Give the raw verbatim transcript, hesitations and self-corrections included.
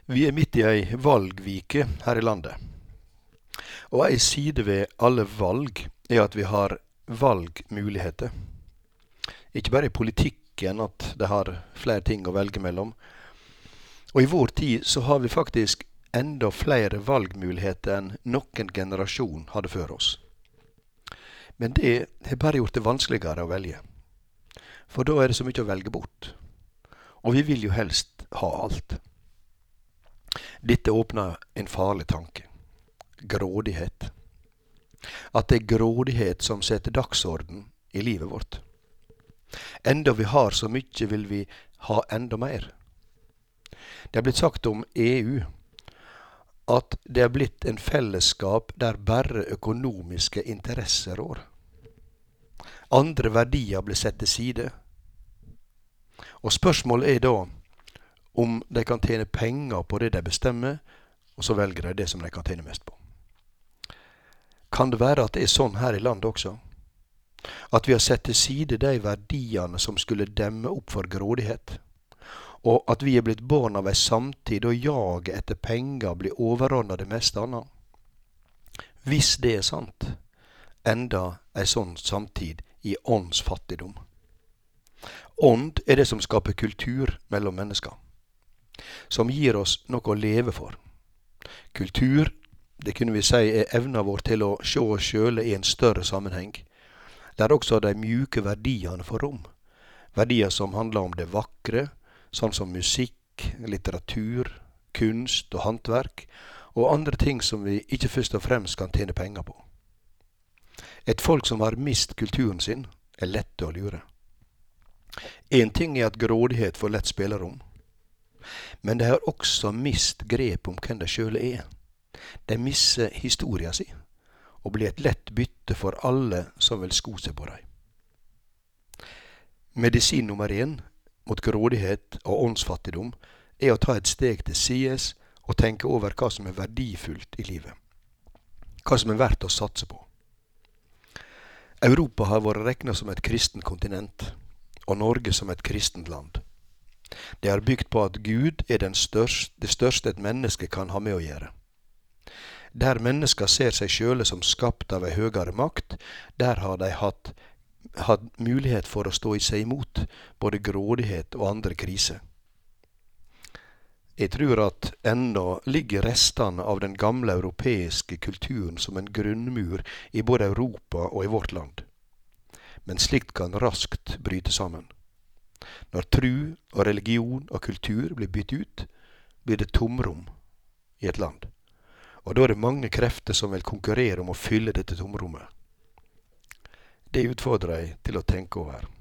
Vi er midt i ei valgvike her i landet. Og ei side ved alle valg er at vi har valgmuligheter. Ikke bare i politikken at det har flere ting å velge mellom. Og i vår tid så har vi faktisk enda flere valgmuligheter enn noen generasjon hadde før oss. Men det har bare gjort det vanskeligere å velge. For da er det så mye å velge bort. Og vi vil jo helst ha alt. Dette åpner en farlig tanke. Grådighet. At det er grådighet som setter dagsorden i livet vårt. Enda vi har så mye, vil vi ha enda mer. Det er blitt sagt om E U at det er blitt en fellesskap der bare økonomiske interesser rår. Andre verdier blir sett til side. Og spørsmålet er da om de kan tjene penger på det de bestemmer, og så velger de det som de kan tjene mest på. Kan det være at det er sånn her i landet også? At vi har sett til side de verdiene som skulle demme opp for grådighet, og at vi er blitt barn av ei samtid og jaget etter penger blir overordnet det meste annet. Hvis det er sant, enda ei sånn samtid i åndsfattigdom. Ånd er det som skaper kultur mellom mennesker, som gir oss noe å leve for. Kultur, det kunne vi si er evna vår til å se oss sjøle i en større sammenheng, der også de mjuke verdiene får rom. Verdier som handler om det vakre, sånn som musikk, litteratur, kunst og håndverk, og andre ting som vi ikke først og fremst kan tjene penger på. Et folk som har mist kulturen sin, er lette å lure. En ting er at grådighet får lett spillerom, men de har også mist grep om hvem de sjøle er. De misser historia si, og blir et lett bytte for alle som vil sko seg på dem. Medisin nummer én mot grådighet og åndsfattigdom er å ta et steg til sides og tenke over hva som er verdifullt i livet. Hva som er verdt å satse på. Europa har vært regnet som et kristent kontinent, og Norge som et kristent land. Det er bygd på at Gud er den største, det største et menneske kan ha med å gjøre. Der mennesker ser seg sjøle som skapt av ei høyere makt, der har de hatt, hatt mulighet for å stå i seg imot både grådighet og andre kriser. Jeg tror at ennå ligger restene av den gamle europeiske kulturen som en grunnmur i både Europa og i vårt land. Men slikt kan raskt bryte sammen. Når tru og religion og kultur blir bytt ut, blir det tomrom i et land. Og da er det mange krefter som vil konkurrere om å fylle dette tomrommet. Det utfordrer jeg til å tenke over.